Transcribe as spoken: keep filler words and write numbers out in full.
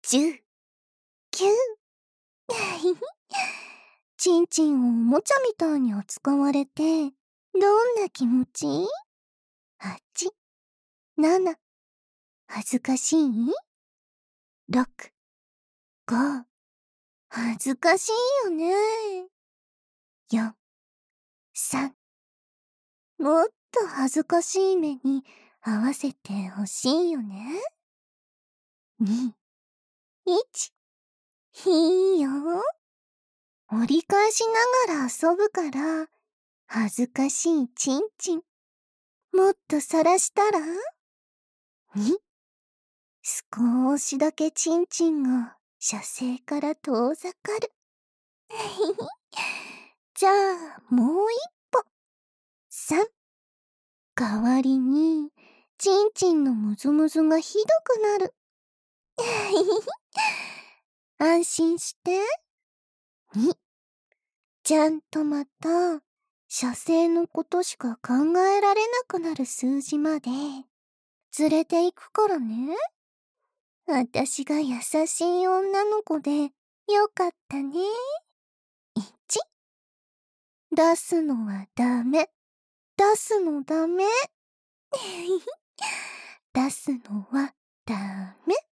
じゅう、きゅう。ちんちんをおもちゃみたいに扱われて、どんな気持ち？はち、なな、恥ずかしい？ろく、ご、恥ずかしいよね。よん、さん、もっと恥ずかしい目に合わせてほしいよね。に、いち、いいよ。折り返しながら遊ぶから、恥ずかしいちんちん、もっと晒したら？に、少しだけちんちんが射精から遠ざかる。じゃあ、もう一歩。さん、代わりに、ちんちんのムズムズがひどくなる。安心して。に、ちゃんとまた、射精のことしか考えられなくなる数字まで、連れて行くからね。あたしが優しい女の子で、よかったね。いち、出すのはダメ。出すのダメ。出すのはダメ。